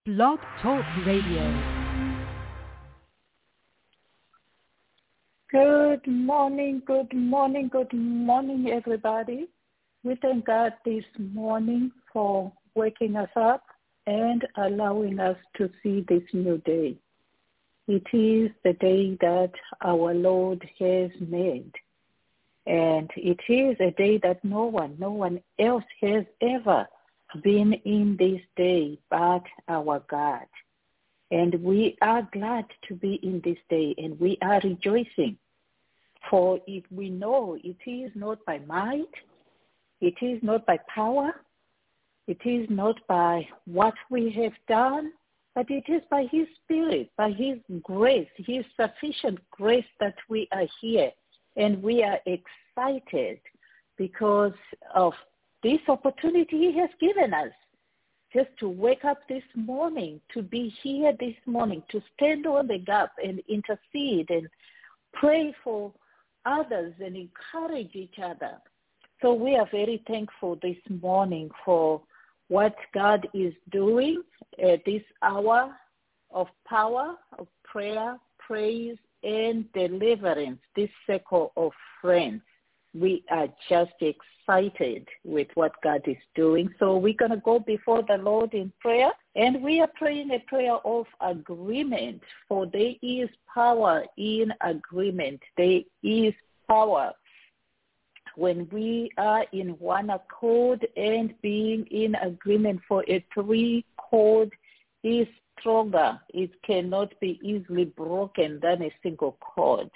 Blog Talk Radio. Good morning, everybody. We thank God this morning for waking us up and allowing us to see this new day. It is the day that our Lord has made. And it is a day that no one else has ever been in this day but our God. And we are glad to be in this day, and we are rejoicing. For if we know it is not by might, it is not by power, it is not by what we have done, but it is by His Spirit, by His grace, His sufficient grace that we are here. And we are excited because of this opportunity He has given us. Just to wake up this morning, to be here this morning, to stand on the gap and intercede and pray for others and encourage each other. So we are very thankful this morning for what God is doing at this hour of power, of prayer, praise, and deliverance, this circle of friends. We are just excited with what God is doing. So we're going to go before the Lord in prayer, and we are praying a prayer of agreement, for there is power in agreement. There is power when we are in one accord and being in agreement, for a three-chord is stronger. It cannot be easily broken than a single chord.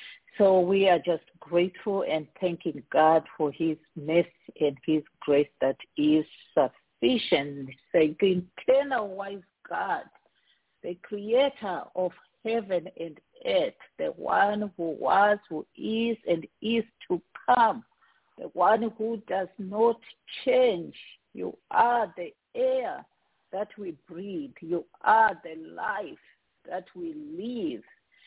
So we are just grateful and thanking God for His mercy and His grace that is sufficient. Say, the eternal wise God, the creator of heaven and earth, the one who was, who is, and is to come, the one who does not change. You are the air that we breathe. You are the life that we live.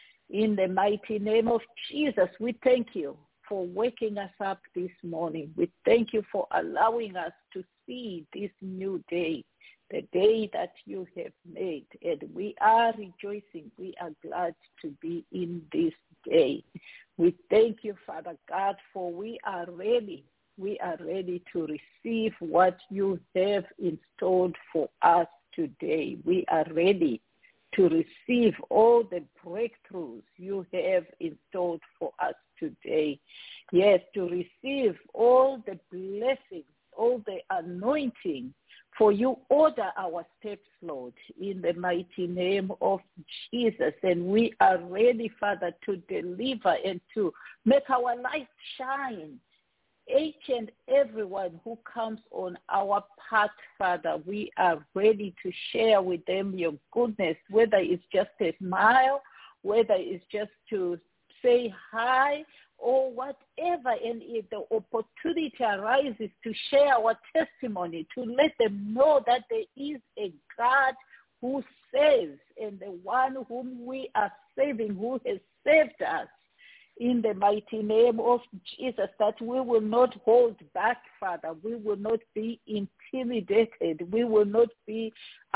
In the mighty name of Jesus, we thank you for waking us up this morning. We thank you for allowing us to see this new day, the day that you have made. And we are rejoicing. We are glad to be in this day. We thank you, Father God, for we are ready. We are ready to receive what you have installed for us today. We are ready to receive all the breakthroughs you have installed for us today. Yes, to receive all the blessings, all the anointing, for you order our steps, Lord, in the mighty name of Jesus. And we are ready, Father, to deliver and to make our light shine. Each and everyone who comes on our path, Father, we are ready to share with them your goodness, whether it's just a smile, whether it's just to say hi, or whatever. And if the opportunity arises to share our testimony, to let them know that there is a God who saves, and the one whom we are saving, who has saved us. In the mighty name of Jesus, that we will not hold back, Father. We will not be intimidated. We will not be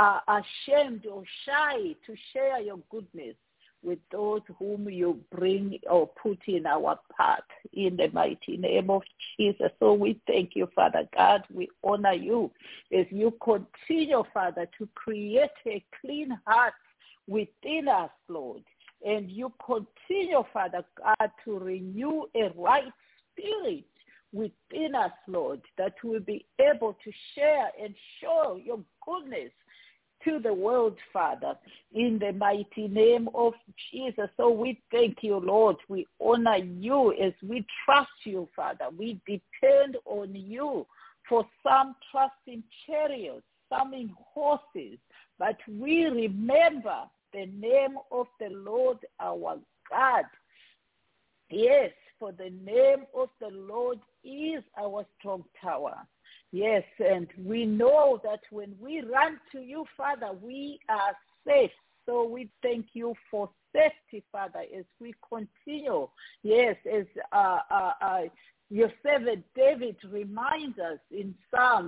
ashamed or shy to share your goodness with those whom you bring or put in our path, in the mighty name of Jesus. So we thank you, Father God. We honor you as you continue, Father, to create a clean heart within us, Lord. And you continue, Father God, to renew a right spirit within us, Lord, that we'll be able to share and show your goodness to the world, Father, in the mighty name of Jesus. So we thank you, Lord. We honor you as we trust you, Father. We depend on you. For some trust in chariots, some in horses, but we remember the name of the Lord our God. Yes, for the name of the Lord is our strong tower. Yes, and we know that when we run to you, Father, we are safe. So we thank you for safety, Father, as we continue. Yes, as your servant David reminds us in Psalm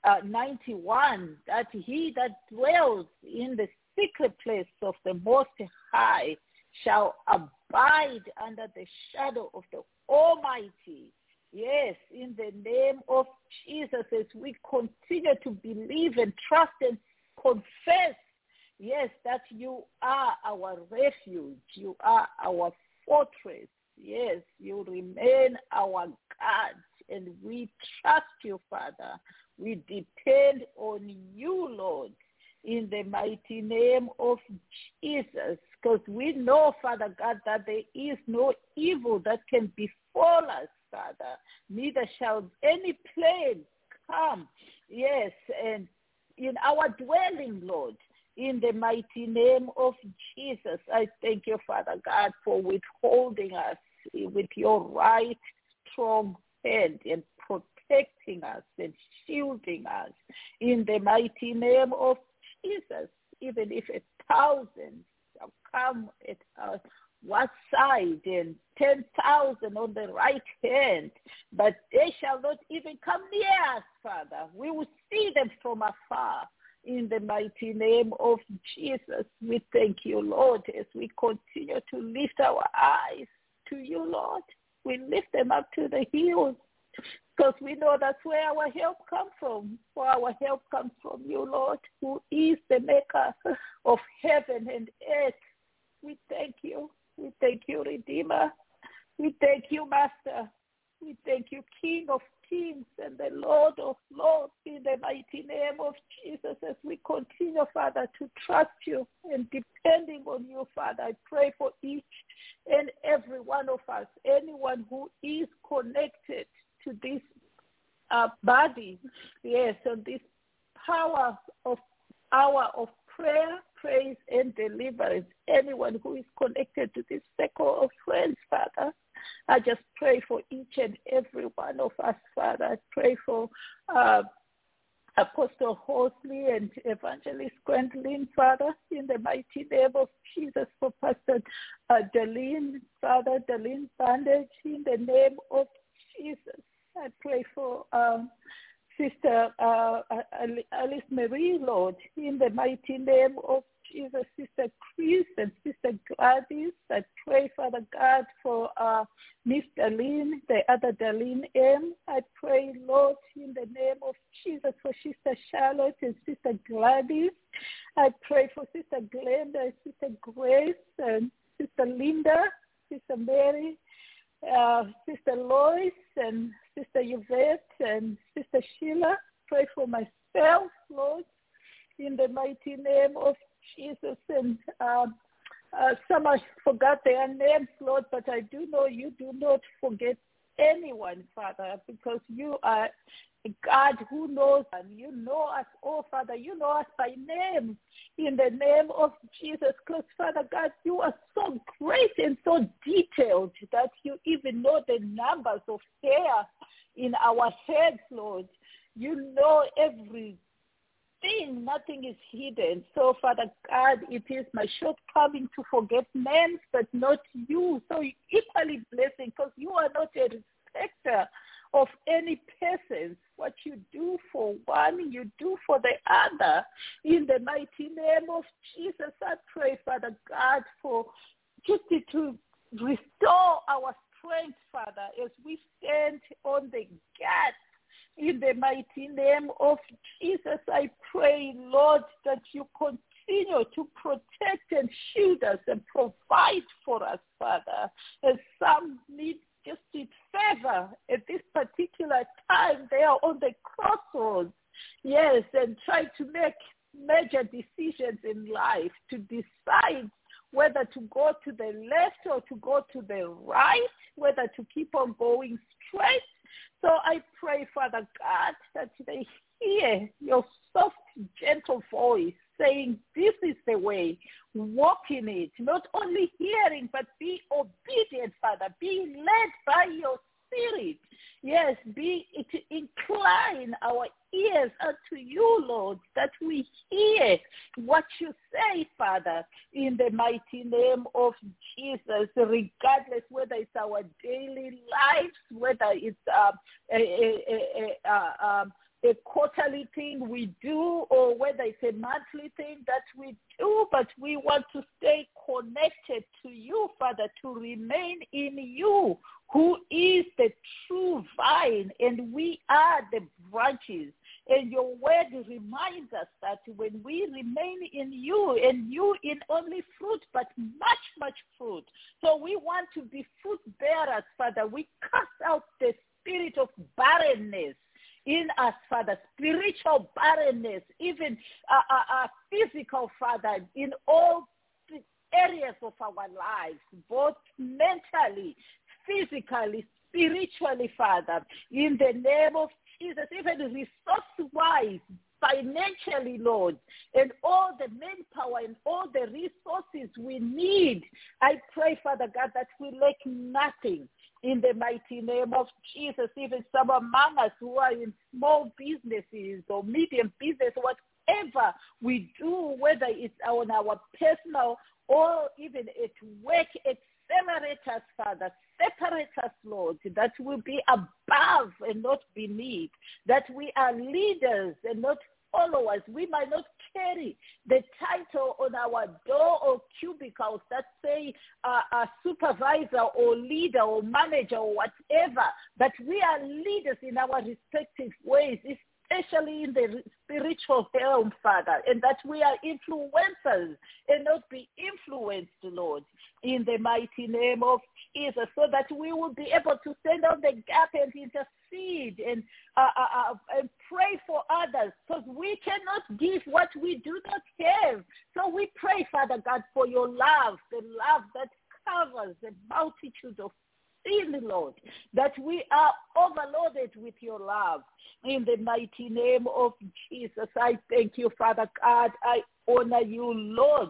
91, that he that dwells in the secret place of the Most High shall abide under the shadow of the Almighty. Yes, in the name of Jesus, as we continue to believe and trust and confess, yes, that you are our refuge, you are our fortress. Yes, you remain our God, and we trust you, Father. We depend on you, Lord, in the mighty name of Jesus, because we know, Father God, that there is no evil that can befall us, Father. Neither shall any plague come, yes, and in our dwelling, Lord, in the mighty name of Jesus. I thank you, Father God, for withholding us with your right strong hand and protecting us and shielding us in the mighty name of Jesus. Even if 1,000 shall come at one side and 10,000 on the right hand, but they shall not even come near us, Father. We will see them from afar. In the mighty name of Jesus, we thank you, Lord, as we continue to lift our eyes to you, Lord. We lift them up to the hills, because we know that's where our help comes from. For our help comes from you, Lord, who is the maker of heaven and earth. We thank you. We thank you, Redeemer. We thank you, Master. We thank you, King of Kings and the Lord of Lords, in the mighty name of Jesus, as we continue, Father, to trust you and depending on you, Father. I pray for each and every one of us, anyone who is connected to this body, yes, on this hour of prayer, praise, and deliverance. Anyone who is connected to this circle of friends, Father, I just pray for each and every one of us, Father. I pray for Apostle Horsley and Evangelist Gwendolyn, Father, in the mighty name of Jesus, for Pastor Darlene, Father, Darlene Bandage, in the name of Jesus. I pray for Sister Alice Marie, Lord, in the mighty name of Jesus, Sister Chris and Sister Gladys. I pray, Father God, for Miss Darlene, the other Darlene M. I pray, Lord, in the name of Jesus, for Sister Charlotte and Sister Gladys. I pray for Sister Glenda and Sister Grace and Sister Linda, Sister Mary, Sister Lois and Sister Yvette and Sister Sheila. Pray for myself, Lord, in the mighty name of Jesus. And some I forgot their names, Lord, but I do know you do not forget anyone, Father, because you are a God who knows, and you know us all, Father. You know us by name, in the name of Jesus, because, Father God, you are so great and so detailed that you even know the numbers of hair in our heads, Lord. You know everything. Nothing is hidden. So, Father God, it is my shortcoming to forget names, but not you. So equally blessing, because you are not a respecter of any persons. What you do for one, you do for the other. In the mighty name of Jesus, I pray, Father God, for just to restore our strength, Father, as we stand on the gap. In the mighty name of Jesus, I pray, Lord, that you continue to protect and shield us and provide for us, Father. As some need just need favor at this particular time, they are on the crossroads, yes, and try to make major decisions in life, to decide whether to go to the left or to go to the right, whether to keep on going straight. So I pray, Father God, that they hear your soft, gentle voice saying, this is the way, walk in it. Not only hearing, but be obedient, Father. Be led by your Spirit. Yes, incline our ears unto you, Lord, that we hear what you say, Father, in the mighty name of Jesus, regardless whether it's our daily lives, whether it's a quarterly thing we do or whether it's a monthly thing that we do, but we want to stay connected to you, Father, to remain in you, who is the true vine, and we are the branches. And your word reminds us that when we remain in you, and you in only fruit, but much, much fruit. So we want to be fruit bearers, Father. We cast out the spirit of barrenness in us, Father, spiritual barrenness, even physical, Father, in all areas of our lives, both mentally, physically, spiritually, Father, in the name of Jesus, even resource-wise, financially, Lord, and all the manpower and all the resources we need. I pray, Father God, that we lack nothing in the mighty name of Jesus. Even some among us who are in small businesses or medium business, whatever we do, whether it's on our personal or even at work, accelerate us, Father. Separate us, Lord, that we be above and not beneath, that we are leaders and not followers. We might not carry the title on our door or cubicles that say a supervisor or leader or manager or whatever, but we are leaders in our respective ways, especially in the spiritual realm, Father, and that we are influencers and not be influenced, Lord, in the mighty name of Jesus, so that we will be able to stand on the gap and intercede and pray for others, because we cannot give what we do not have. So we pray, Father God, for your love, the love that covers the multitude of sin, Lord, that we are overloaded with your love. In the mighty name of Jesus, I thank you, Father God. I honor you, Lord.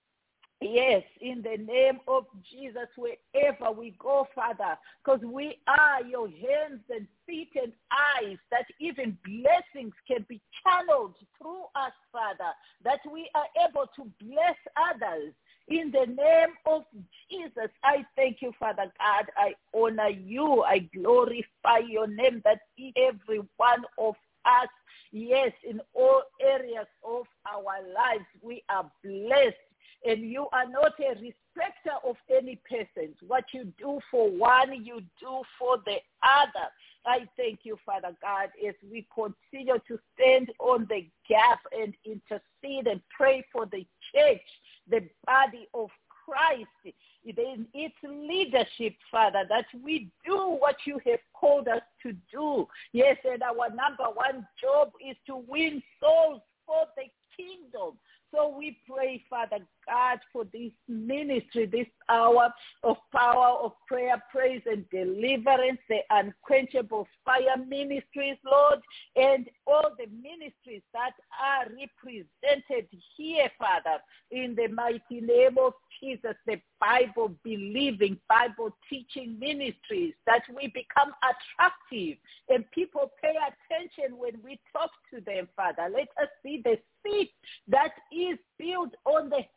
Yes, in the name of Jesus, wherever we go, Father, because we are your hands and feet and eyes, that even blessings can be channeled through us, Father, that we are able to bless others. In the name of Jesus, I thank you, Father God. I honor you. I glorify your name, that every one of us, yes, in all areas of our lives, we are blessed. And you are not a respecter of any person. What you do for one, you do for the other. I thank you, Father God, as we continue to stand on the gap and intercede and pray for the church, the body of Christ, in its leadership, Father, that we do what you have called us to do. Yes, and our number one job is to win souls for the kingdom. So we pray, Father God, for this ministry, this hour of power of prayer, praise, and deliverance, the Unquenchable Fire Ministries, Lord, and all the ministries that are represented here, Father, in the mighty name of Jesus, the Bible-believing, Bible-teaching ministries, that we become attractive and people pay attention when we talk to them, Father. Let us see the seed that is built on the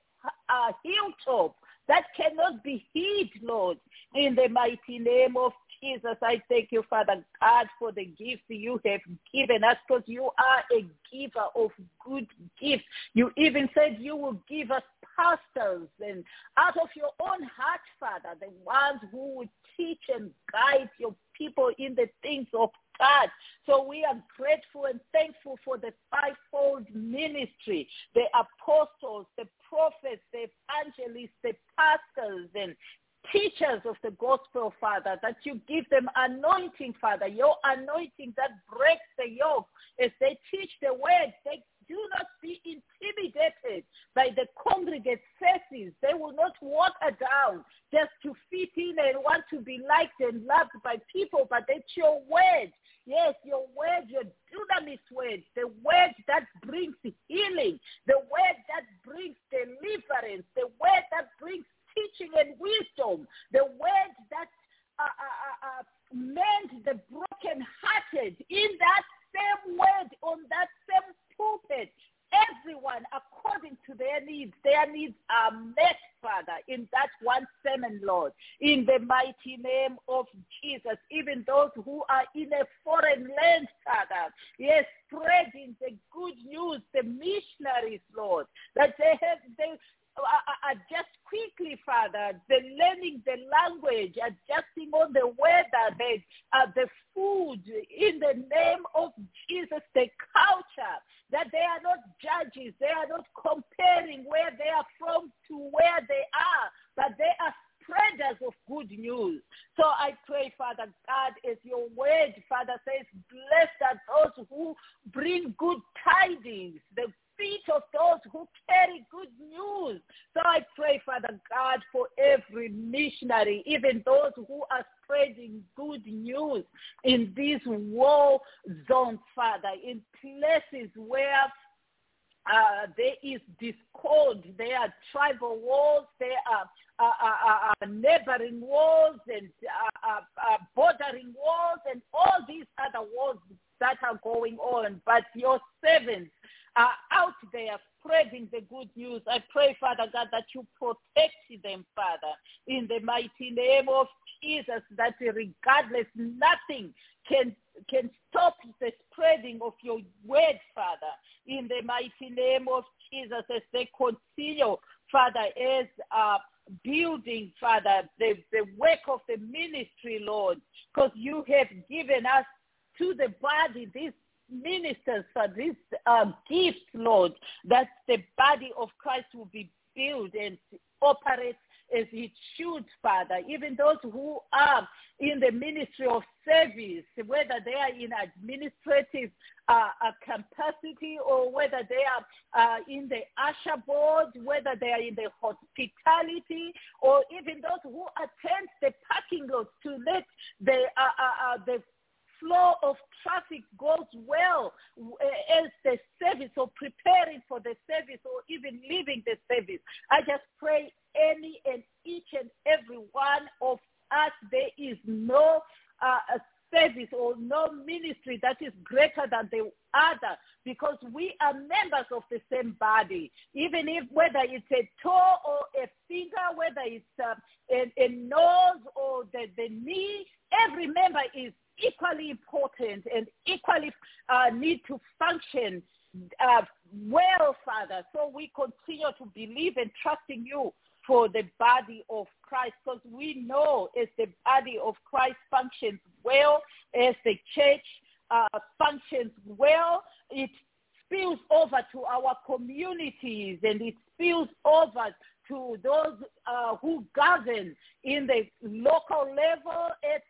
hilltop that cannot be hid, Lord. In the mighty name of Jesus, I thank you, Father God, for the gifts you have given us, because you are a giver of good gifts. You even said you will give us pastors, and out of your own heart, Father, the ones who would teach and guide your people in the things of God. So we are grateful and thankful for the fivefold ministry, the apostles, the prophets, the evangelists, the pastors, and teachers of the gospel, Father, that you give them anointing, Father, your anointing that breaks the yoke. As they teach the word, they do not be intimidated by the congregate faces. They will not water down just to fit in and want to be liked and loved by people, but it's your word. Yes, your word, your dunamis word, the word that brings healing, the word that brings deliverance, the word that brings teaching and wisdom, the word that mends the brokenhearted. In that same word, on that same pulpit, everyone, according to their needs. Their needs are met, Father, in that one sermon, Lord, in the mighty name of Jesus. Even those who are in a foreign land, Father, yes, spreading the good news, the missionaries, Lord, that they adjust quickly, Father, the learning the language, adjusting on the weather, the food, in the name of Jesus, the culture, that they are not judges, they are not comparing where they are from to where they are, but they are spreaders of good news. So I pray, Father God, as your word, Father, says, blessed are those who bring good tidings, the feet of those who carry good news. So I pray, Father God, for every missionary, even those who are spreading good news in these war zones, Father, in places where there is discord, there are tribal wars, there are neighboring wars and bordering wars and all these other wars that are going on. But your servants are out there spreading the good news. I pray, Father God, that you protect them, Father, in the mighty name of Jesus, that regardless, nothing can stop the spreading of your word, Father, in the mighty name of Jesus, as they continue, Father, as building, Father, the work of the ministry, Lord, because you have given us to the body these ministers for these gifts, Lord, that the body of Christ will be built and operate as it should, Father. Even those who are in the ministry of service, whether they are in administrative capacity or whether they are in the usher board, whether they are in the hospitality, or even those who attend the parking lots to let the flow of traffic goes well as the service or preparing for the service or even leaving the service. I just pray any and each and every one of us, there is no service or no ministry that is greater than the other, because we are members of the same body. Even if whether it's a toe or a finger, whether it's a nose or the knee, every member is equally important and equally need to function well, Father. So we continue to believe and trust in you for the body of Christ, because we know as the body of Christ functions well, as the church functions well, it spills over to our communities and it spills over to those who govern in the local level, at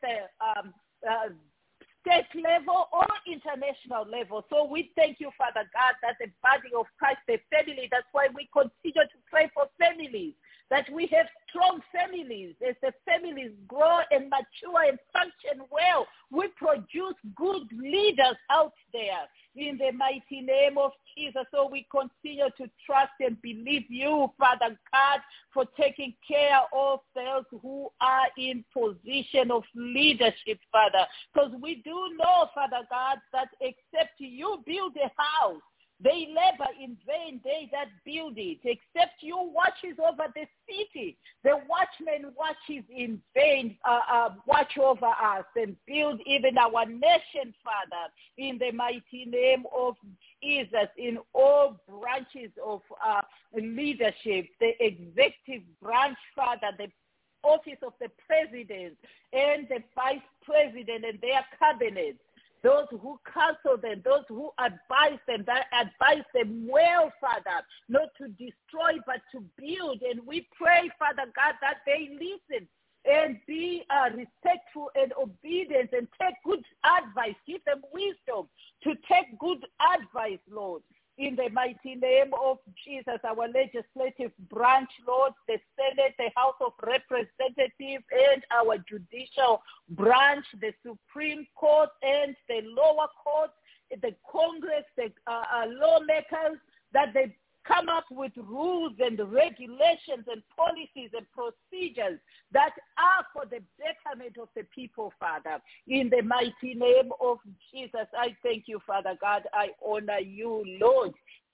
the state level or international level. So we thank you, Father God, that the body of Christ, the family, that's why we continue to pray for families, that we have strong families. As the families grow and mature and function well, we produce good leaders out there in the mighty name of Jesus. So we continue to trust and believe you, Father God, for taking care of those who are in position of leadership, Father. Because we do know, Father God, that except you build a house, they labor in vain, they that build it. Except you watches over the city, the watchman watches in vain, watch over us and build even our nation, Father, in the mighty name of Jesus, in all branches of leadership, the executive branch, Father, the office of the president and the vice president and their cabinets, those who counsel them, those who advise them, that advise them well, Father, not to destroy but to build. And we pray, Father God, that they listen and be respectful and obedient and take good advice. Give them wisdom to take good advice, Lord. In the mighty name of Jesus, our legislative branch, Lord, the Senate, the House of Representatives, and our judicial branch, the Supreme Court and the lower courts, the Congress, the lawmakers, that they come up with rules and regulations and policies and procedures that are for the betterment of the people, Father. In the mighty name of Jesus, I thank you, Father God. I honor you, Lord.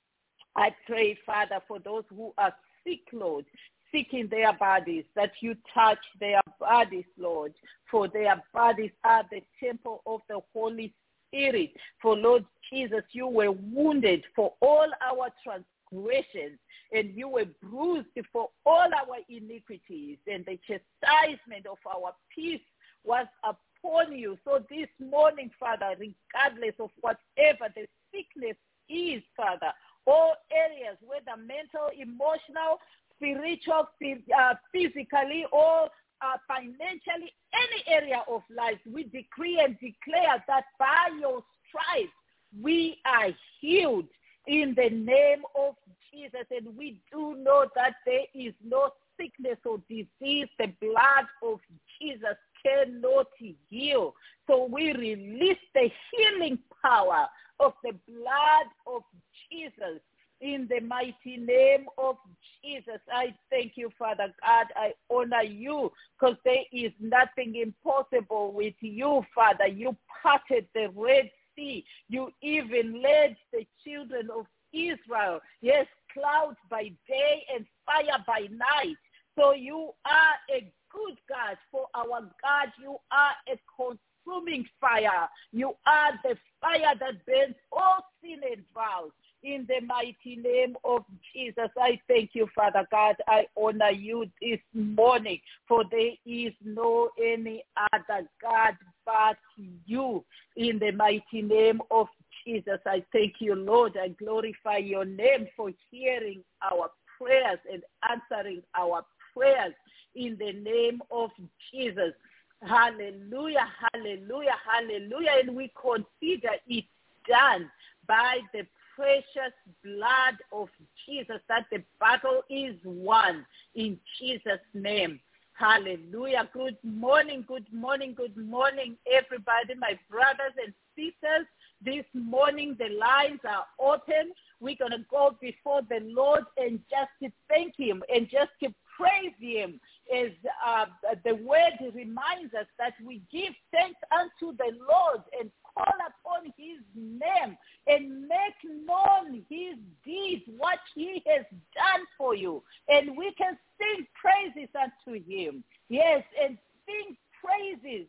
I pray, Father, for those who are sick, Lord, sick in their bodies, that you touch their bodies, Lord, for their bodies are the temple of the Holy Spirit. For, Lord Jesus, you were wounded for all our transgressions, and you were bruised for all our iniquities, and the chastisement of our peace was upon you. So this morning, Father, regardless of whatever the sickness is, Father, all areas, whether mental, emotional, spiritual, physically, or financially, any area of life, we decree and declare that by your stripes we are healed in the name of Jesus. And we do know that there is no sickness or disease the blood of Jesus cannot heal. So we release the healing power of the blood of Jesus in the mighty name of Jesus. I thank you, Father God. I honor you because there is nothing impossible with you, Father. You parted the Red Sea. You even led the children of Israel, yes, clouds by day and fire by night. So you are a good God. For our God, you are a consuming fire. You are the fire that burns all sin and vows. In the mighty name of Jesus, I thank you, Father God. I honor you this morning, for there is no any other God but you. In the mighty name of Jesus, I thank you, Lord. I glorify your name for hearing our prayers and answering our prayers in the name of Jesus. Hallelujah, hallelujah, hallelujah. And we consider it done by the precious blood of Jesus, that the battle is won in Jesus' name. Hallelujah. Good morning, good morning, good morning, everybody, my brothers and sisters. This morning the lines are open. We're going to go before the Lord and just to thank him and just to praise him, as the word reminds us that we give thanks unto the Lord and call upon his name and make known his deeds, what he has done for you. And we can sing praises unto him. Yes, and sing praises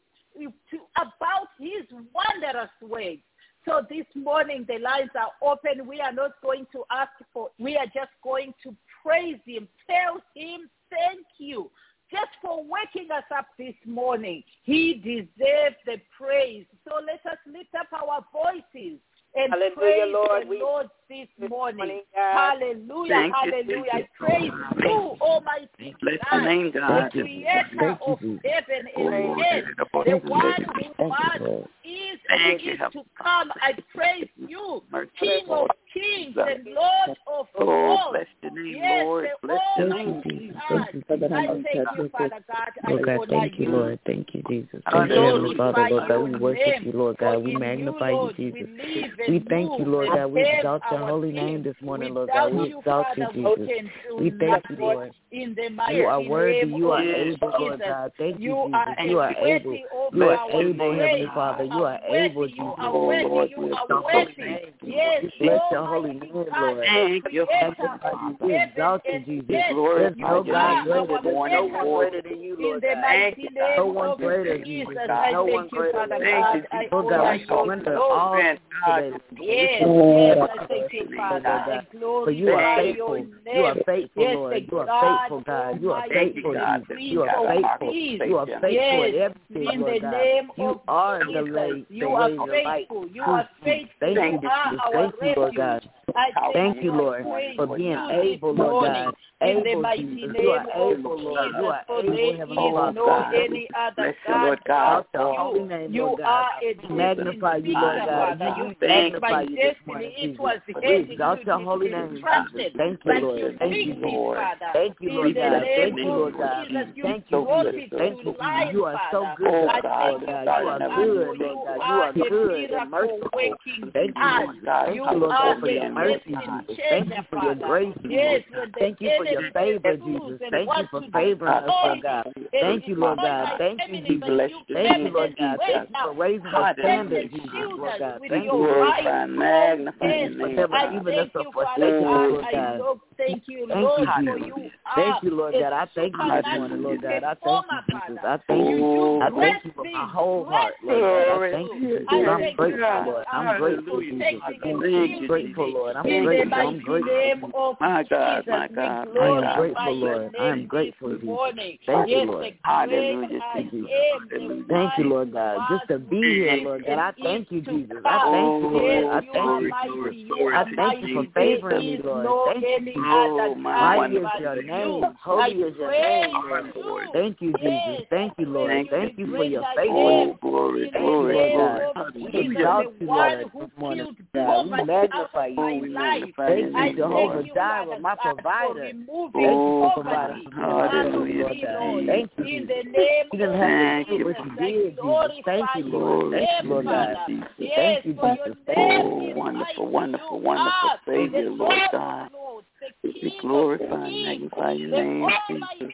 about his wondrous ways. So this morning the lines are open. We are not going to ask for, we are just going to praise him, tell him thank you just for waking us up this morning. He deserves the praise. So let us lift up our voices and praise Lord. the Lord this morning. Hallelujah, hallelujah. I praise you, Almighty God, the creator of heaven and earth, the one who was, is, and is to come. I praise you, King of kings and Lord of lords. Bless your name, yes, Lord. Bless your name. I thank you, Father God. Lord God, thank you, Lord. Thank you, Jesus. Thank you, Heavenly Father, Lord God. We worship you, Lord God. We magnify you, Jesus. We thank you, Lord God. We exalt your holy name this morning, Lord God. We exalt you, Jesus. We thank you, Lord. You are worthy. You are able, Lord God. Thank you, Jesus. You are able. You are able, Heavenly Father. You are able, Jesus. You are worthy. You are worthy. Yes, bless your holy name, Lord. Thank you, we exalt you, Jesus. There's no God greater. There's no one greater than you, Lord God. No one greater than you. No one greater than you. Lord God, we surrender all today. Yes, I thank you, Father. For you are faithful. You are faithful, Lord. You are faithful, God. You are faithful, Jesus. You are faithful. You are faithful in everything, Lord God. You are the way, you are faithful. You are faithful. Thank you, Jesus. Thank you, Lord God. Thank you, Lord, for being able, Lord God. In the mighty name you are able, Lord. You are able, Heavenly Father. No any other God. You are a magnify you, Lord God. You magnify you this destiny. morning, It was exalt your holy name. Thank you, Lord. Thank you, Lord. Thank you, Lord God. Thank you, Lord God. Thank you, Jesus. Thank you, Jesus. You are so good, Lord God. You are good, Lord God. You are good and merciful. Thank you, Lord. Thank you, Lord God, for your mercy, Jesus. Thank you for your grace, Jesus. Thank you for your favor, Jesus. Thank you for favoring us, Lord God. Thank you, Lord God. Thank you, Jesus. Thank you, Lord God. Thank you for raising the standard, Jesus, Lord God. Thank you, Lord God. Magnify your name. Even us for forsaking us, Lord God. Thank you, Lord, for you. Thank you, Lord God. I thank you this morning, Lord God. I thank you, Jesus. I thank you. I thank you for my whole heart, Lord God. I thank you, Jesus. I'm grateful, Lord. I'm grateful, Jesus. I'm grateful, Lord. I'm grateful. I'm grateful. My God, my God. I am grateful, Lord. I am grateful, Jesus. Thank you, Lord. Hallelujah. Thank you, Lord God. Just to be here, Lord God. I thank you, Jesus. I thank you, Lord. I thank you. I thank you for favoring me, Lord. Thank you, Jesus. Mighty is your name. Holy is your name, Lord. Thank you, Jesus. Thank you, Lord. Thank you for your faithfulness. Glory, Thank you, glory, Lord God. We exalt you, Lord, this morning, God. We magnify you. Thank you, Jehovah Jireh, my provider. Thank you for providing for me, Lord God. Thank you, Jesus. You didn't have to do what you did, Jesus. Thank you, Lord. Thank you, Lord God. Thank you, Jesus. Oh, wonderful, wonderful, wonderful Savior, Lord God. We glorify and magnify your name, Jesus.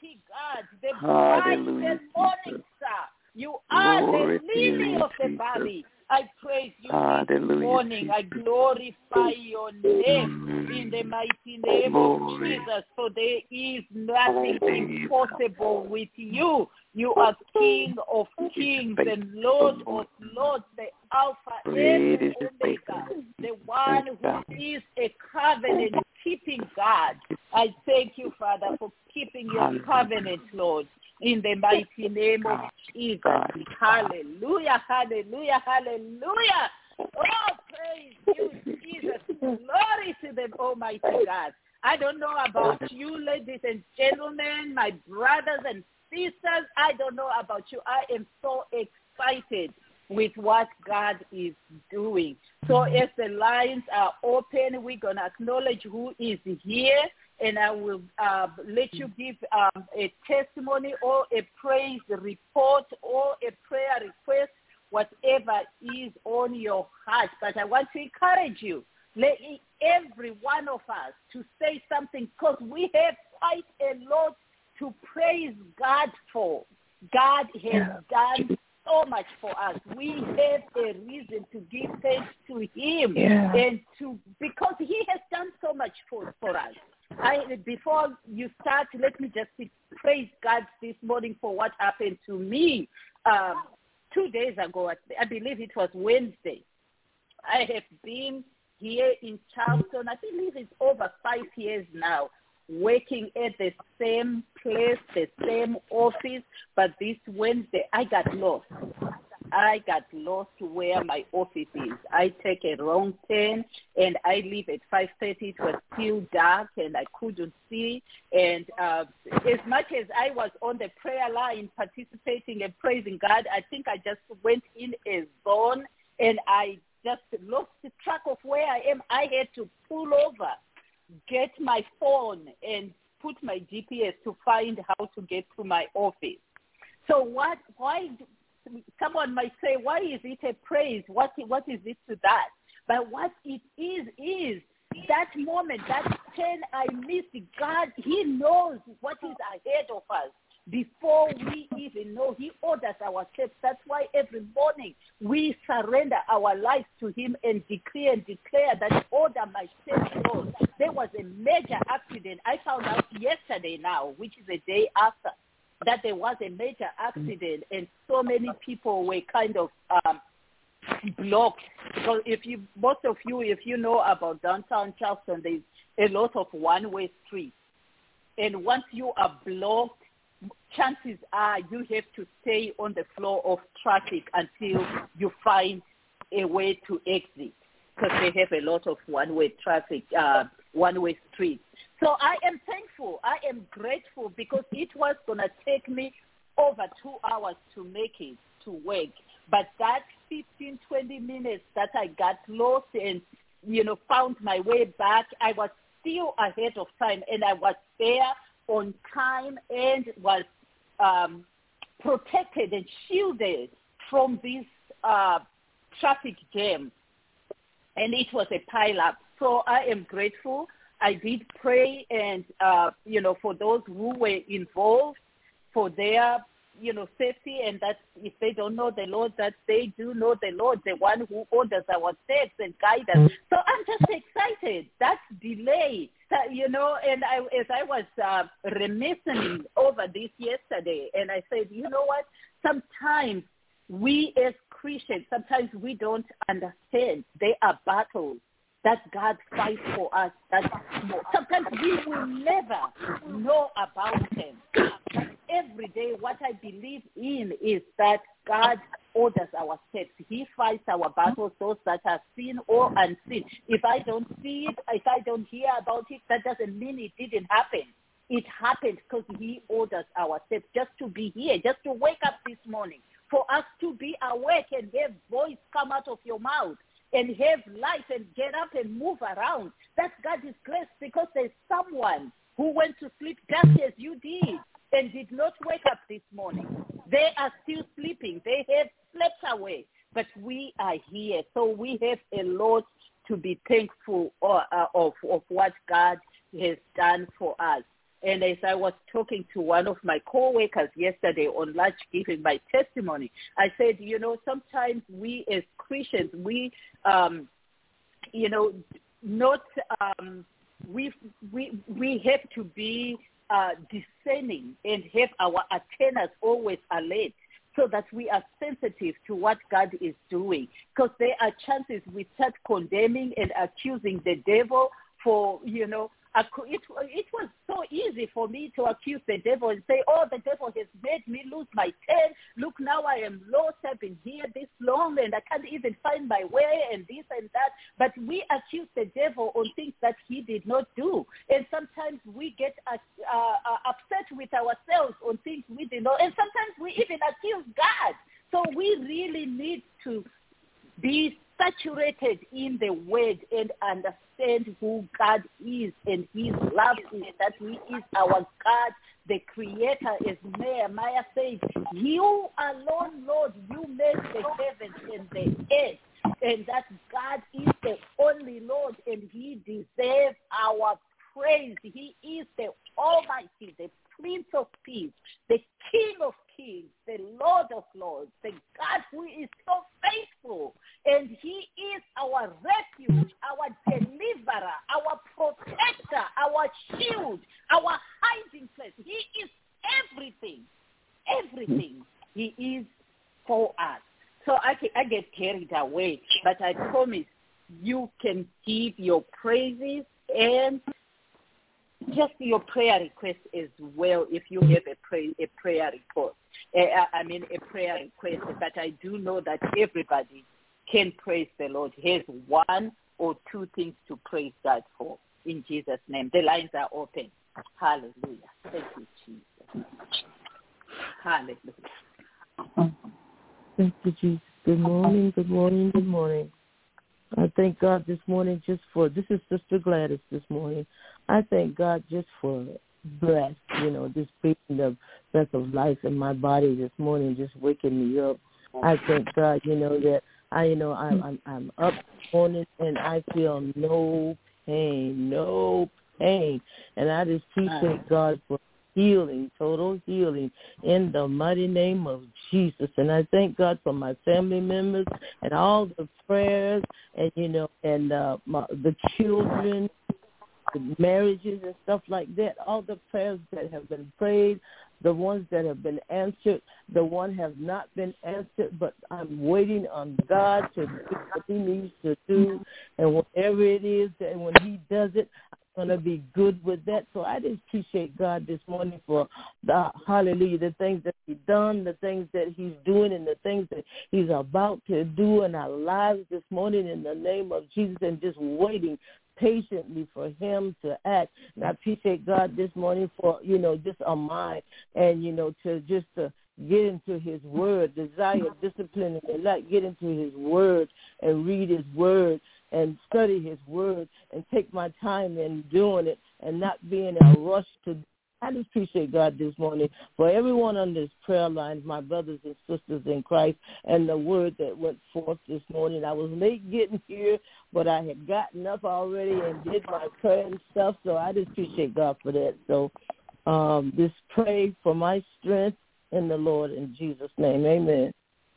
Hallelujah, Jesus. You are the lily of the valley. I praise you this morning. I glorify your name in the mighty name of Jesus. For there is nothing impossible with you. You are King of kings and Lord of lords, the Alpha and the Omega, the one who is a covenant-keeping God. I thank you, Father, for keeping your covenant, Lord. In the mighty name of Jesus. Hallelujah, hallelujah, hallelujah. Oh, praise you, Jesus. Glory to the Almighty God. I don't know about you, ladies and gentlemen, my brothers and sisters. I don't know about you. I am so excited with what God is doing. So as the lines are open, we're going to acknowledge who is here. And I will let you give a testimony or a praise report or a prayer request, whatever is on your heart. But I want to encourage you, let every one of us to say something, because we have quite a lot to praise God for. God has done so much for us. We have a reason to give thanks to him and because he has done so much for us. Before you start, let me just praise God this morning for what happened to me 2 days ago. I believe it was Wednesday. I have been here in Charleston. I believe it's over 5 years now, working at the same place, the same office. But this Wednesday, I got lost. I got lost where my office is. I take a wrong turn, and I leave at 5:30. It was still dark, and I couldn't see. And as much as I was on the prayer line participating and praising God, I think I just went in a zone, and I just lost track of where I am. I had to pull over, get my phone, and put my GPS to find how to get to my office. So why someone might say, why is it a praise? What is it to that? But what it is that moment, that turn I missed, God, he knows what is ahead of us before we even know. He orders our steps. That's why every morning we surrender our lives to him and declare that order my steps, Lord. There was a major accident. I found out yesterday now, which is a day after, that there was a major accident and so many people were kind of blocked. So if you know about downtown Charleston, there's a lot of one-way streets. And once you are blocked, chances are you have to stay on the flow of traffic until you find a way to exit, because they have a lot of one-way traffic, one-way streets. So I am thankful. I am grateful, because it was going to take me over 2 hours to make it to work. But that 15, 20 minutes that I got lost and, found my way back, I was still ahead of time, and I was there on time and was protected and shielded from this traffic jam. And it was a pile-up. So I am grateful. I did pray and, for those who were involved, for their, safety, and that if they don't know the Lord, that they do know the Lord, the one who orders our steps and guides us. So I'm just excited. That delay, and as I was reminiscing over this yesterday, and I said, you know what, sometimes we as Christians, sometimes we don't understand there are battles that God fights for us. Sometimes we will never know about them. But every day what I believe in is that God orders our steps. He fights our battles, those that are seen or unseen. If I don't see it, if I don't hear about it, that doesn't mean it didn't happen. It happened because he orders our steps, just to be here, just to wake up this morning, for us to be awake and have voice come out of your mouth and have life and get up and move around. That's God's grace, because there's someone who went to sleep just as you did and did not wake up this morning. They are still sleeping. They have slept away, but we are here. So we have a lot to be thankful of what God has done for us. And as I was talking to one of my co-workers yesterday on lunch, giving my testimony, I said, sometimes we as Christians, we have to be discerning and have our antennas always alert, so that we are sensitive to what God is doing. Because there are chances we start condemning and accusing the devil for, it was so easy for me to accuse the devil and say, oh, the devil has made me lose my 10. Look, now I am lost. I've been here this long and I can't even find my way and this and that. But we accuse the devil on things that he did not do. And sometimes we get upset with ourselves on things we did not. And sometimes we even accuse God. So we really need to be saturated in the word and understand who God is and his love is, that he is our God, the creator. As Nehemiah said, you alone, Lord, you made the heavens and the earth, and that God is the only Lord, and he deserves our praise. He is the Almighty, the Prince of Peace, the King of Kings, the Lord of Lords, the God who is so faithful. And he is our refuge, our deliverer, our protector, our shield, our hiding place. He is everything. Everything. He is for us. So I get carried away, but I promise you can give your praises and just your prayer request as well, if you have a prayer request. A prayer request. But I do know that everybody can praise the Lord. Has one or two things to praise God for. In Jesus' name. The lines are open. Hallelujah. Thank you, Jesus. Hallelujah. Thank you, Jesus. Good morning, good morning, good morning. I thank God this morning this is Sister Gladys this morning. I thank God just for breath, just breathing the breath of life in my body this morning, just waking me up. I thank God, that I'm up this morning and I feel no pain. And I just appreciate God for healing, total healing in the mighty name of Jesus. And I thank God for my family members and all the prayers and, the children, the marriages and stuff like that, all the prayers that have been prayed, the ones that have been answered, the one have not been answered, but I'm waiting on God to do what he needs to do. And whatever it is, that when he does it, I'm going to be good with that. So I just appreciate God this morning for the things that he's done, the things that he's doing, and the things that he's about to do in our lives this morning in the name of Jesus, and just waiting patiently for him to act. And I appreciate God this morning for, just a mind and, to get into his word, desire, discipline, and get into his word and read his word and study his word and take my time in doing it and not be in a rush to I just appreciate God this morning for everyone on this prayer line, my brothers and sisters in Christ, and the word that went forth this morning. I was late getting here, but I had gotten up already and did my prayer and stuff, so I just appreciate God for that. So just pray for my strength in the Lord in Jesus' name. Amen.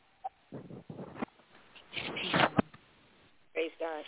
Praise God.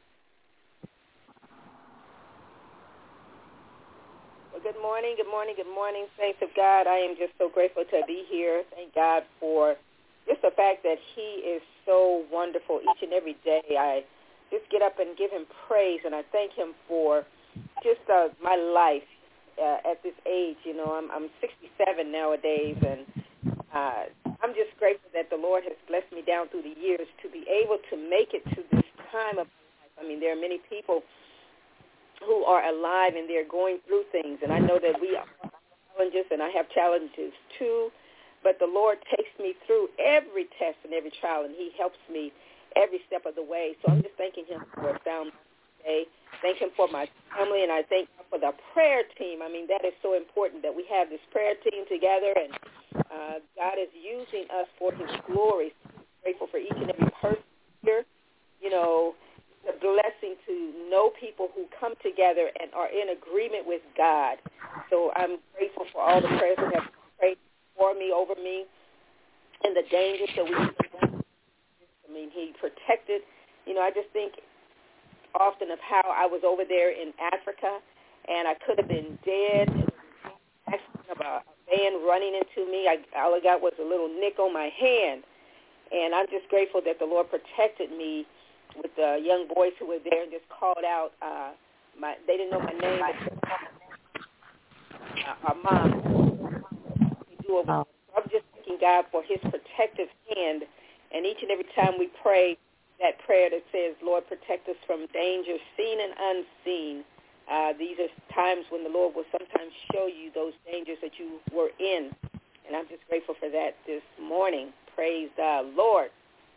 Well, good morning, saints of God. I am just so grateful to be here. Thank God for just the fact that he is so wonderful each and every day. I just get up and give him praise, and I thank him for just my life at this age. You know, I'm 67 nowadays, and I'm just grateful that the Lord has blessed me down through the years to be able to make it to this time of life. I mean, there are many people who are alive and they're going through things, and I know that we are challenges, and I have challenges too, but the Lord takes me through every test and every trial, and he helps me every step of the way. So I'm just thanking him for a sound day. Thank him for my family, and I thank him for the prayer team. I mean, that is so important that we have this prayer team together, and God is using us for his glory. So I'm grateful for each and every person here. You know, a blessing to know people who come together and are in agreement with God. So I'm grateful for all the prayers that have prayed for me, over me, and the dangers that we he protected. You know, I just think often of how I was over there in Africa, and I could have been dead. Accident of a van running into me. All I got was a little nick on my hand, and I'm just grateful that the Lord protected me with the young boys who were there and just called out they didn't know my name, but our mom. So I'm just thanking God for his protective hand, and each and every time we pray that prayer that says, Lord, protect us from danger seen and unseen. These are times when the Lord will sometimes show you those dangers that you were in, and I'm just grateful for that this morning. Praise the Lord.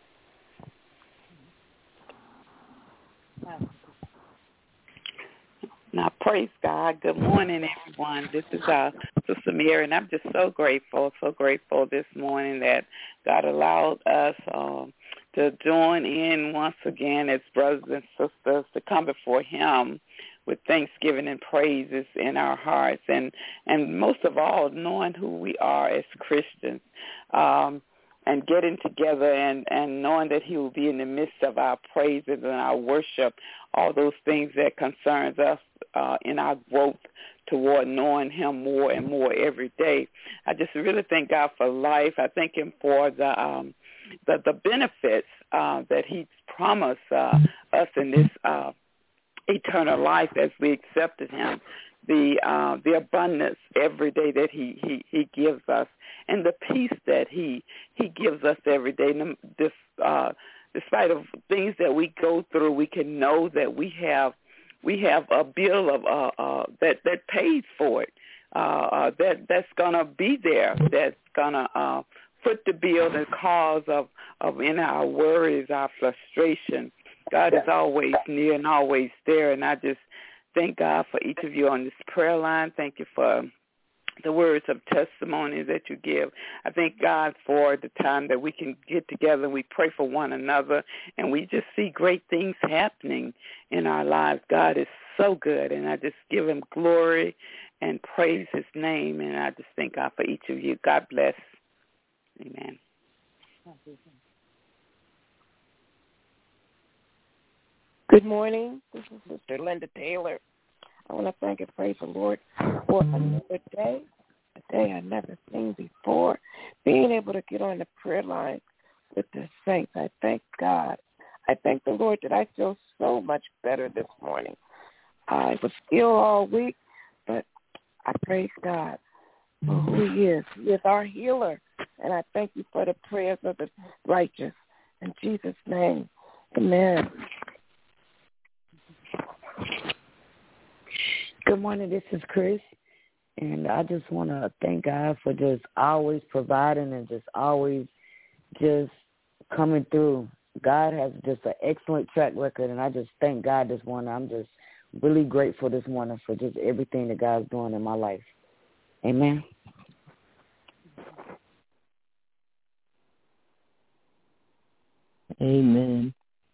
Now, praise God. Good morning, everyone. This is Sister Mary, and I'm just so grateful this morning that God allowed us to join in once again as brothers and sisters to come before him with thanksgiving and praises in our hearts, and most of all, knowing who we are as Christians, and getting together and knowing that he will be in the midst of our praises and our worship, all those things that concerns us in our growth toward knowing him more and more every day. I just really thank God for life. I thank him for the benefits that he's promised us in this eternal life as we accepted him, the abundance every day that he gives us, and the peace that he gives us every day. Despite of things that we go through, we can know that we have a bill of that pays for it. That's gonna be there. That's gonna foot the bill, the cause of in our worries, our frustration. God is always near and always there, and I just thank God for each of you on this prayer line. Thank you for the words of testimony that you give. I thank God for the time that we can get together and we pray for one another, and we just see great things happening in our lives. God is so good, and I just give him glory and praise his name, and I just thank God for each of you. God bless. Amen. Good morning. This is Sister Linda Taylor. I want to thank and praise the Lord for another day, a day I've never seen before, being able to get on the prayer line with the saints. I thank God. I thank the Lord that I feel so much better this morning. I was ill all week, but I praise God for who he is. He is our healer, and I thank you for the prayers of the righteous. In Jesus' name, amen. Good morning, this is Chris, and I just want to thank God for just always providing and just always just coming through. God has just an excellent track record, and I just thank God this morning. I'm just really grateful this morning for just everything that God's doing in my life. Amen. Amen.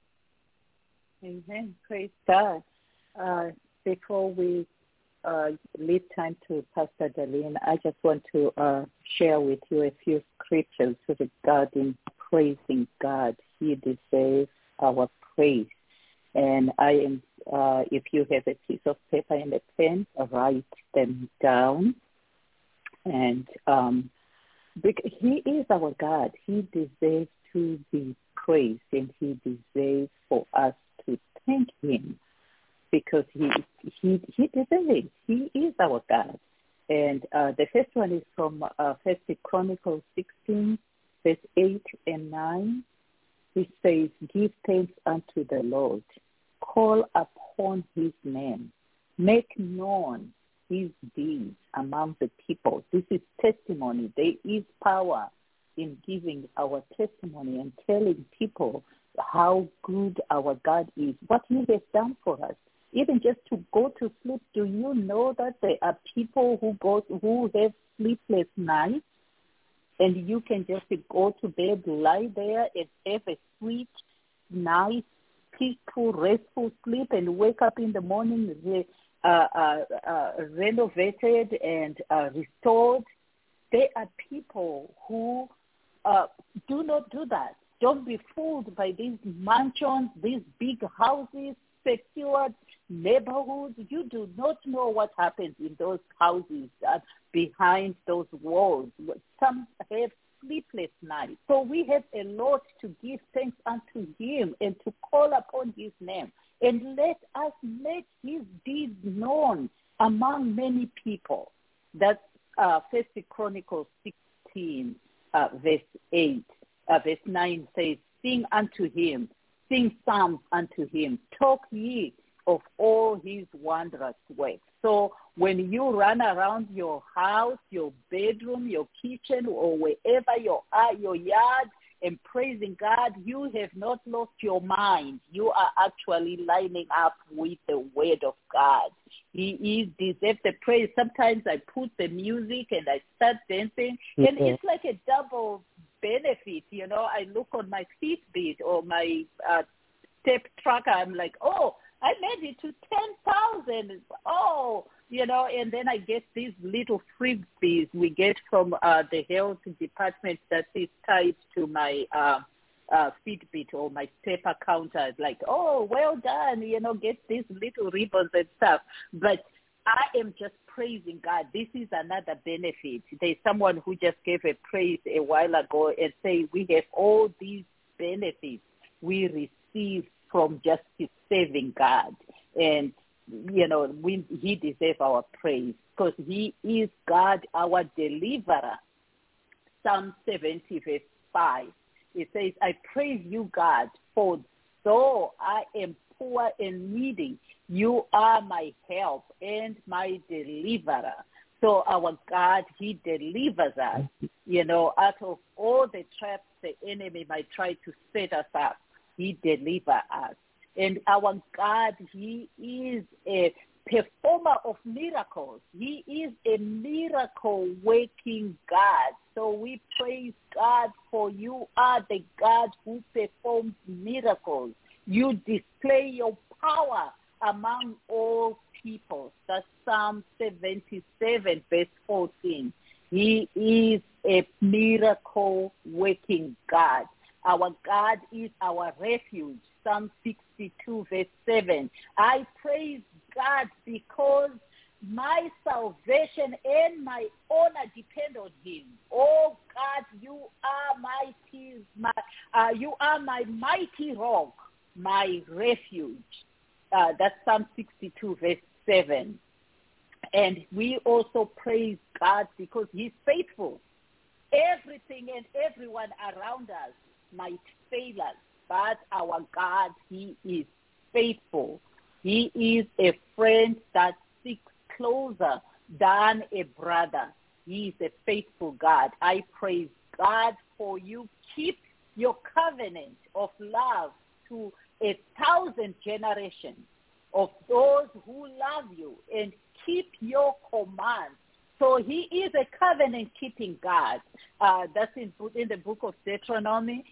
Amen. Praise God. Before we leave time to Pastor Darlene, I just want to share with you a few scriptures regarding praising God. He deserves our praise. And I am, if you have a piece of paper and a pen, write them down. And he is our God. He deserves to be praised, and he deserves for us to thank him because he deserves it. He is our God. And the first one is from 1 Chronicles 16, verse 8 and 9. It says, give thanks unto the Lord. Call upon his name. Make known his deeds among the people. This is testimony. There is power in giving our testimony and telling people how good our God is, what he has done for us. Even just to go to sleep, do you know that there are people who have sleepless nights, and you can just go to bed, lie there, and have a sweet, nice, peaceful, restful sleep, and wake up in the morning renovated and restored? There are people who do not do that. Don't be fooled by these mansions, these big houses, secured neighborhoods. You do not know what happens in those houses behind those walls. Some have sleepless nights. So we have a lot to give thanks unto him and to call upon his name. And let us make his deeds known among many people. That's 1 Chronicles 16, verse 8. Verse 9 says, sing unto him, sing psalms unto him, talk ye of all his wondrous works. So when you run around your house, your bedroom, your kitchen, or wherever you are, your yard, and praising God, you have not lost your mind. You are actually lining up with the word of God. He deserves the praise. Sometimes I put the music and I start dancing, and it's like a double benefit. You know, I look on my Fitbit or my step tracker. I'm like, oh, I made it to 10,000. Oh, you know, and then I get these little freebies we get from the health department that is tied to my Fitbit or my stepper counter. Like, oh, well done, you know, get these little ribbons and stuff. But I am just praising God. This is another benefit. There's someone who just gave a praise a while ago and say we have all these benefits we receive from just serving God. And, you know, he deserves our praise because he is God, our deliverer. Psalm 70, verse 5. It says, I praise you, God, for though I am poor and needy, you are my help and my deliverer. So our God, he delivers us, you know, out of all the traps the enemy might try to set us up. He delivers us. And our God, he is a performer of miracles. He is a miracle-working God. So we praise God for you are the God who performs miracles. You display your power among all people. That's Psalm 77, verse 14. He is a miracle-working God. Our God is our refuge. Psalm 62, verse 7. I praise God because my salvation and my honor depend on him. Oh God, you are my mighty rock, my refuge. That's Psalm 62, verse 7. And we also praise God because he's faithful. Everything and everyone around us might fail us, but our God, he is faithful. He is a friend that sticks closer than a brother. He is a faithful God. I praise God for you. Keep your covenant of love to 1,000 generations of those who love you, and keep your commands So he is a covenant-keeping God. That's in the book of Deuteronomy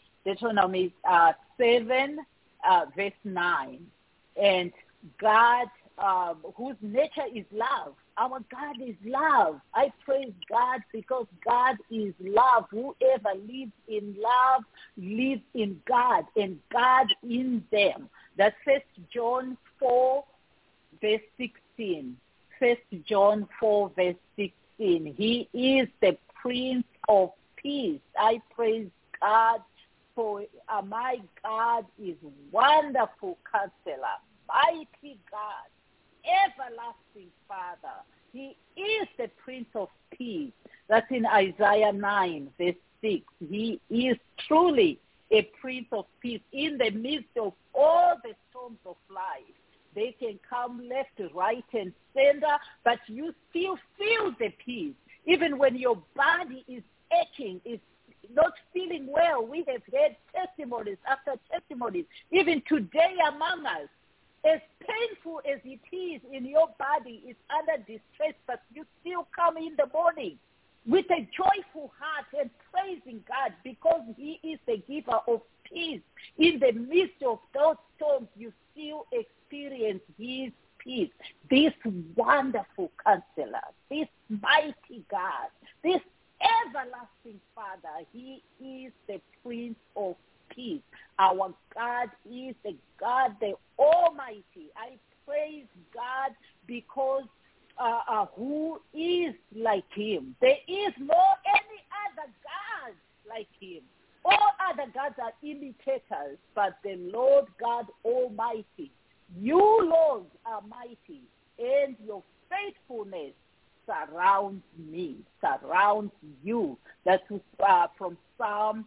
7, verse 9. And God, whose nature is love. Our God is love. I praise God because God is love. Whoever lives in love lives in God and God in them. That's 1 John 4, verse 16. 1 John 4, verse 16. He is the Prince of Peace. I praise God for my God is wonderful Counselor, mighty God, everlasting Father. He is the Prince of Peace. That's in Isaiah 9, verse 6. He is truly a Prince of Peace in the midst of all the storms of life. They can come left, right, and center, but you still feel the peace. Even when your body is aching, is not feeling well. We have had testimonies after testimonies, even today among us. As painful as it is in your body, it's under distress, but you still come in the morning with a joyful heart and praising God because he is the giver of peace. In the midst of those storms, you still experience his peace. This wonderful Counselor, this mighty God, this everlasting Father, he is the Prince of Peace. Our God is the God, the Almighty. I praise God because who is like him? There is no any other God like him. All other gods are imitators, but the Lord God Almighty, you, Lord, are mighty, and your faithfulness surrounds me, surrounds you. That's from Psalm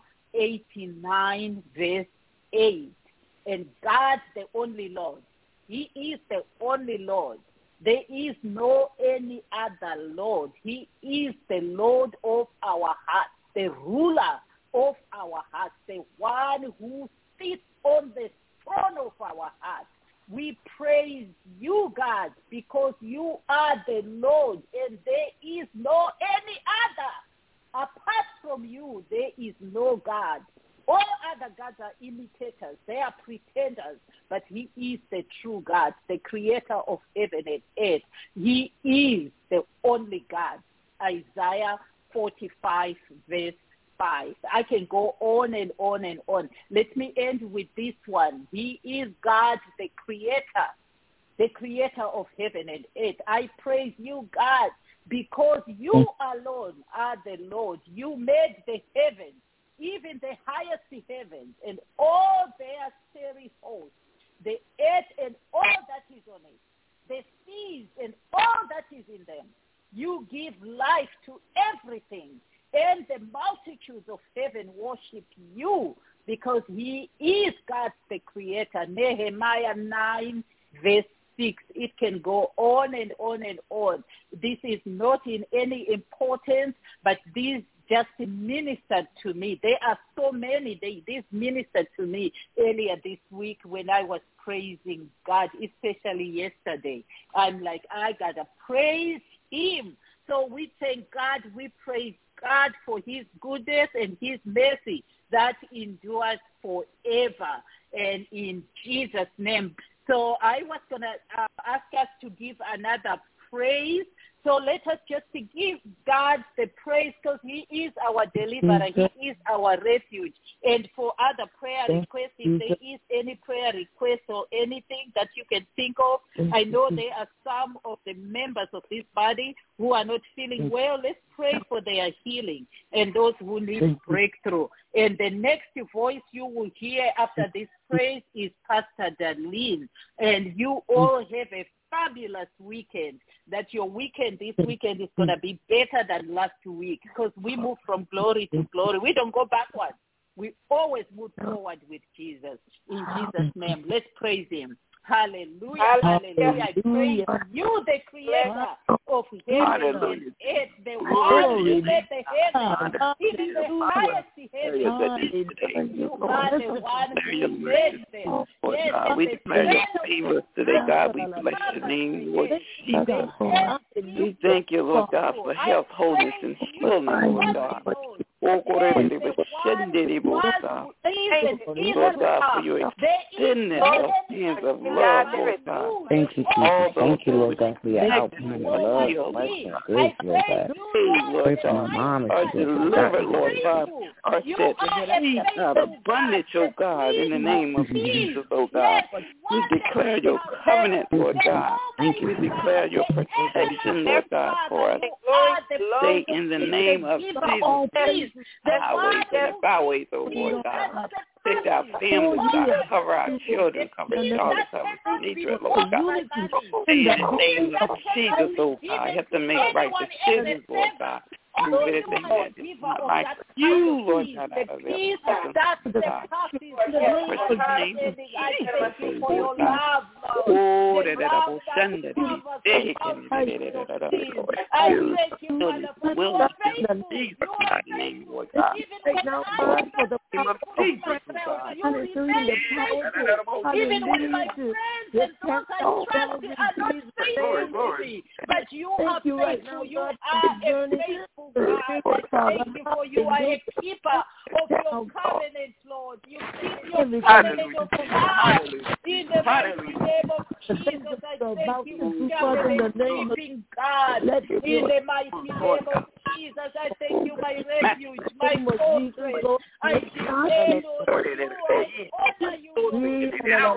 89, verse 8. And God, the only Lord. He is the only Lord. There is no any other Lord. He is the Lord of our hearts, the ruler of our hearts, the one who sits on the throne of our hearts. We praise you, God, because you are the Lord, and there is no any other. Apart from you, there is no God. All other gods are imitators. They are pretenders, but he is the true God, the creator of heaven and earth. He is the only God. Isaiah 45, verse 5. I can go on and on and on. Let me end with this one. He is God, the creator of heaven and earth. I praise you, God, because you alone are the Lord. You made the heavens, even the highest heavens, and all their starry hosts, the earth and all that is on it, the seas and all that is in them. You give life to everything, and the multitudes of heaven worship you because he is God the creator. Nehemiah 9, verse 6. It can go on and on and on. This is not in any importance, but these just ministered to me. There are so many. This ministered to me earlier this week when I was praising God, especially yesterday. I'm like, I got to praise him. So we thank God. We praise God for his goodness and his mercy that endures forever. And in Jesus' name. So I was going to ask us to give another praise. So let us just give God the praise because he is our deliverer. He is our refuge. And for other prayer requests, if there is any prayer request or anything that you can think of, I know there are some of the members of this body who are not feeling well. Let's pray for their healing and those who need breakthrough. And the next voice you will hear after this praise is Pastor Darlene. And you all have a fabulous weekend, that your weekend this weekend is going to be better than last week because we move from glory to glory. We don't go backwards. We always move forward with Jesus. In Jesus' name, let's praise him. Hallelujah, hallelujah. I praise you, the creator of heaven and earth, the one who made the heaven, even the highest heaven. You are the one who made them. Yes, we declare your favor today, God. We bless your name, Lord Jesus. We thank you, Lord God, for health, wholeness, and healing, Lord God. Lord God, for your extended hands of love, Lord God. Thank you, Jesus. Thank you, Lord God, for your outpouring love, mercy, and grace, Lord God. Pray for my mom are delivered, Lord God, are set free out of bondage, oh God, in the name of Jesus, oh God. We declare your covenant, Lord God. Thank you. We declare your protection, Lord God, for us. Say in the name of Jesus, the highways and the byways, oh Lord God. Protect our families, God. Cover our children. Cover Charlotte. Cover Deidre, Lord God. In the name of Jesus, oh God. Help them make right decisions, Lord God. Move anything that is not like you, Lord God, out of their lives, God. Precious name of Jesus, Lord God. Oh, that will send it. Will in Jesus' mighty name, Lord God. For the name of Jesus, God. Even when my friends and those I trust you are not faithful to me, but you are faithful. You are a faithful God. I thank you for you are a keeper of your covenant, Lord. You keep your covenant of God. In the mighty name of Jesus, I thank you, covenant keeping God. In the mighty name of Jesus, I thank you, my refuge, my fortress. I depend on you. I honor you.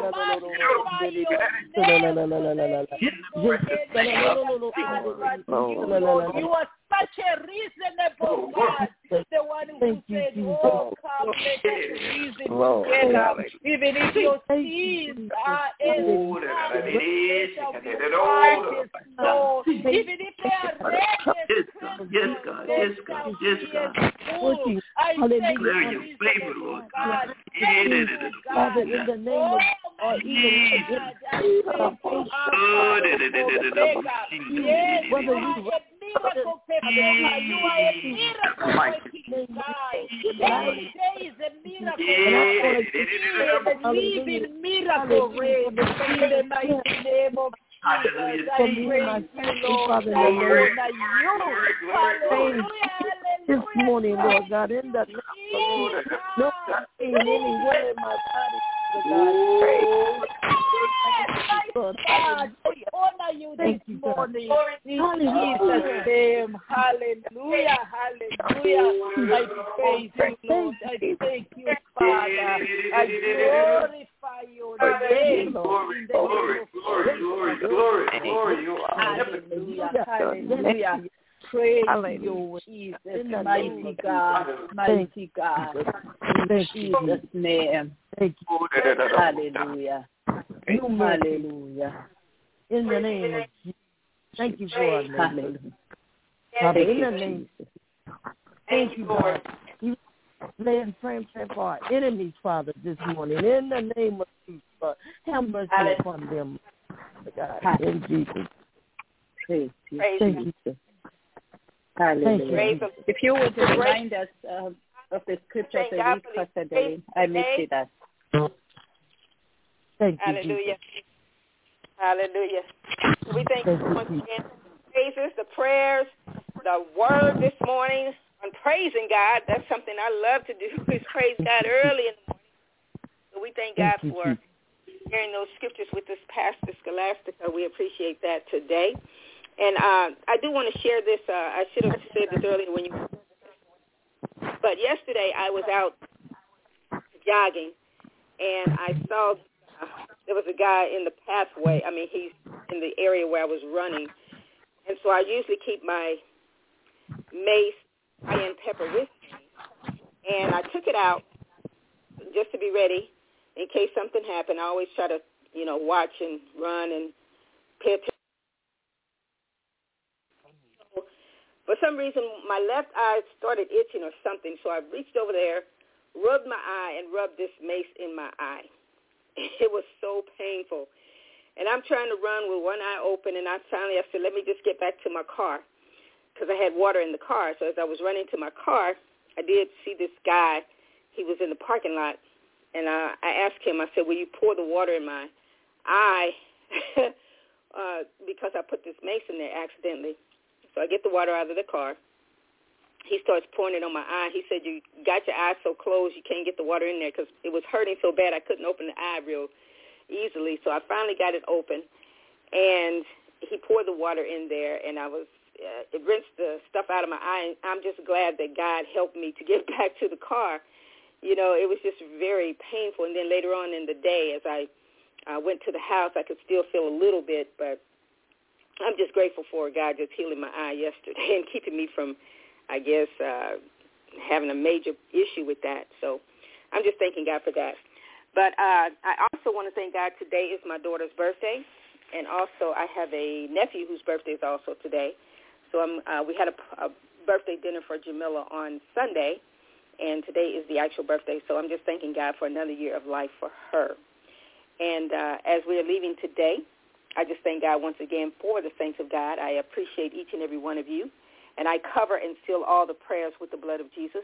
You are such a reasonable God, the one who said, oh, come, let us reason together. Even if your sins are as snow, even if they are red as crimson, yes, God. I thank you, reasonable God. Father, in the name of miracle performer. You are a miracle working God. Every day is a miracle. And I want to believe in miracle rain in the mighty name of Jesus. I praise you, Lord. I honor you. Hallelujah. This morning, Lord God, in the name of no pain anywhere in my body. God, I honor you this morning. In Jesus' name. Hallelujah. Hallelujah. I praise you, Lord. I thank you, Father. I glorify your name. Glory. Hallelujah. Hallelujah. Praise you, Jesus, mighty God, mighty God. In Jesus' name. Hallelujah. Hallelujah. In the name of Jesus. Thank you for our Hallelujah. Father, in the name. Thank you, God. You lay and pray for our enemies, Father, this morning. In the name of Jesus, have mercy upon them, God. In Jesus. Praise you. Thank you. Hallelujah. If you would remind us of the scripture of the week for today, I missed that. Thank you, Hallelujah. Jesus. Hallelujah. We thank you so much again for the praises, the prayers, the word this morning on praising God. That's something I love to do, is praise God early in the morning. So we thank God for sharing those scriptures with us, Pastor Scholastica. We appreciate that today. And I do want to share this. I should have said this earlier when you. But yesterday I was out jogging, and I saw there was a guy in the pathway. I mean, he's in the area where I was running, and so I usually keep my mace, cayenne pepper with me, and I took it out just to be ready in case something happened. I always try to, watch and run and pay attention. For some reason, my left eye started itching or something, so I reached over there, rubbed my eye, and rubbed this mace in my eye. It was so painful. And I'm trying to run with one eye open, and I said, let me just get back to my car because I had water in the car. So as I was running to my car, I did see this guy. He was in the parking lot, and I asked him, I said, will you pour the water in my eye because I put this mace in there accidentally. So I get the water out of the car. He starts pouring it on my eye. He said, you got your eyes so closed you can't get the water in there because it was hurting so bad I couldn't open the eye real easily. So I finally got it open, and he poured the water in there, and it rinsed the stuff out of my eye. And I'm just glad that God helped me to get back to the car. You know, it was just very painful. And then later on in the day, as I went to the house, I could still feel a little bit, but I'm just grateful for God just healing my eye yesterday and keeping me from, I guess, having a major issue with that. So I'm just thanking God for that. But I also want to thank God. Today is my daughter's birthday, and also I have a nephew whose birthday is also today. So we had a birthday dinner for Jamila on Sunday, and today is the actual birthday. So I'm just thanking God for another year of life for her. And as we are leaving today, I just thank God once again for the saints of God. I appreciate each and every one of you, and I cover and seal all the prayers with the blood of Jesus.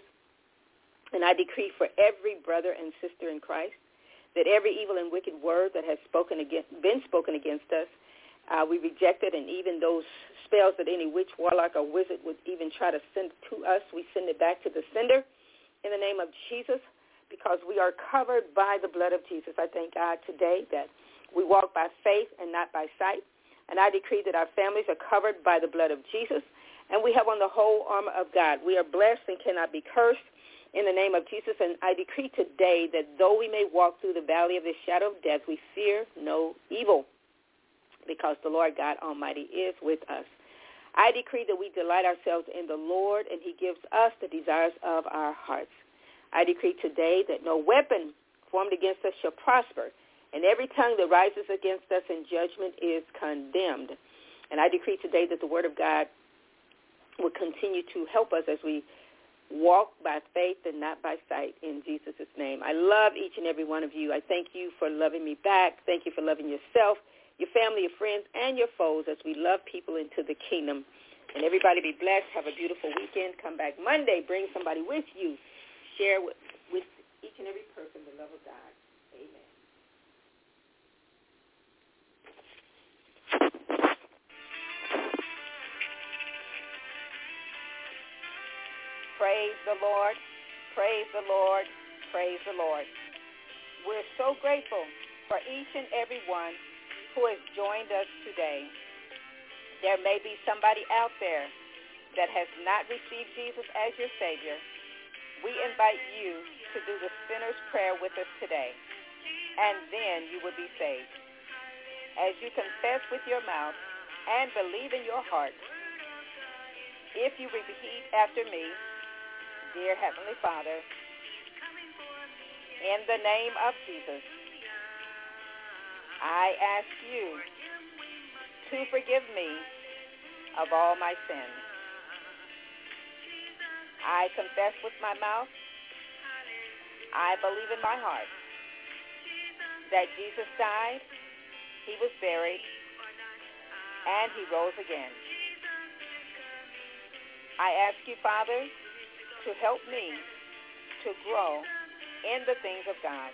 And I decree for every brother and sister in Christ that every evil and wicked word that has been spoken against us, we reject it, and even those spells that any witch, warlock, or wizard would even try to send to us, we send it back to the sender in the name of Jesus, because we are covered by the blood of Jesus. I thank God today that we walk by faith and not by sight. And I decree that our families are covered by the blood of Jesus, and we have on the whole armor of God. We are blessed and cannot be cursed in the name of Jesus. And I decree today that though we may walk through the valley of the shadow of death, we fear no evil, because the Lord God Almighty is with us. I decree that we delight ourselves in the Lord, and he gives us the desires of our hearts. I decree today that no weapon formed against us shall prosper, and every tongue that rises against us in judgment is condemned. And I decree today that the word of God will continue to help us as we walk by faith and not by sight, in Jesus' name. I love each and every one of you. I thank you for loving me back. Thank you for loving yourself, your family, your friends, and your foes as we love people into the kingdom. And everybody be blessed. Have a beautiful weekend. Come back Monday. Bring somebody with you. Share with each and every person the love of God. Amen. Praise the Lord. Praise the Lord. Praise the Lord. We're so grateful for each and every one who has joined us today. There may be somebody out there that has not received Jesus as your Savior. We invite you to do the sinner's prayer with us today, and then you will be saved. As you confess with your mouth and believe in your heart, if you repeat after me, dear Heavenly Father, in the name of Jesus, I ask you to forgive me of all my sins. I confess with my mouth, I believe in my heart that Jesus died, he was buried, and he rose again. I ask you, Father, to help me to grow in the things of God.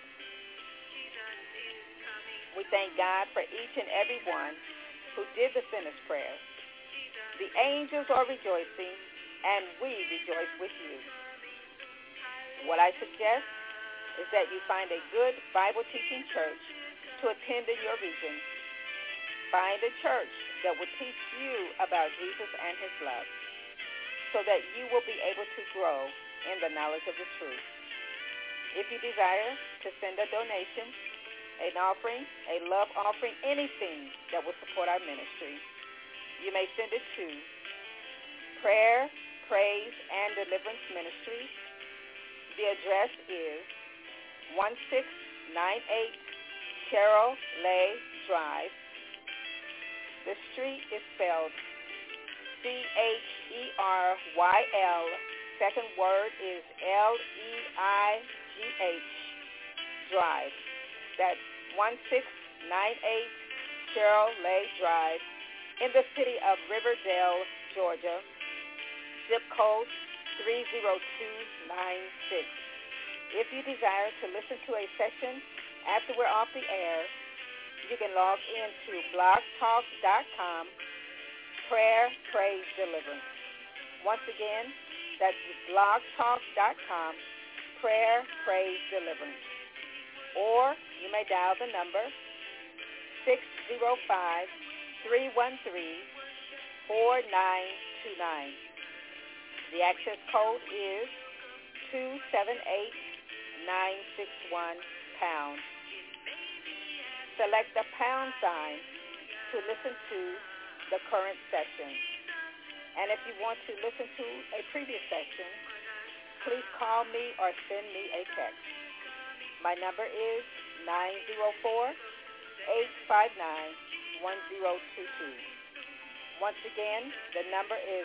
We thank God for each and every one who did the sinner's prayer. The angels are rejoicing, and we rejoice with you. What I suggest is that you find a good Bible-teaching church to attend in your region. Find a church that will teach you about Jesus and his love, so that you will be able to grow in the knowledge of the truth. If you desire to send a donation, an offering, a love offering, anything that will support our ministry, you may send it to Prayer, Praise, and Deliverance Ministry. The address is 1698 Carroll Lay Drive. The street is spelled Cheryl. Second word is Leigh Drive. That's 1698 Cheryl Lay Drive in the city of Riverdale, Georgia, zip code 30296. If you desire to listen to a session after we're off the air, you can log into blogtalk.com, prayer, praise, deliverance. Once again, that's blogtalk.com, prayer, praise, deliverance. Or you may dial the number 605-313-4929. The access code is 278961#. Select the pound sign to listen to the current session. And if you want to listen to a previous session, please call me or send me a text. My number is 904-859-1022. Once again, the number is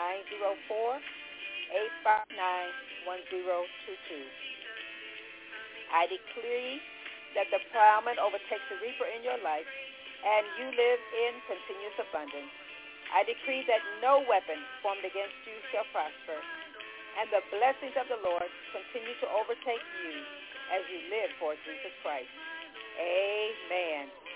904-859-1022. I decree that the plowman overtakes the reaper in your life, and you live in continuous abundance. I decree that no weapon formed against you shall prosper, and the blessings of the Lord continue to overtake you as you live for Jesus Christ. Amen.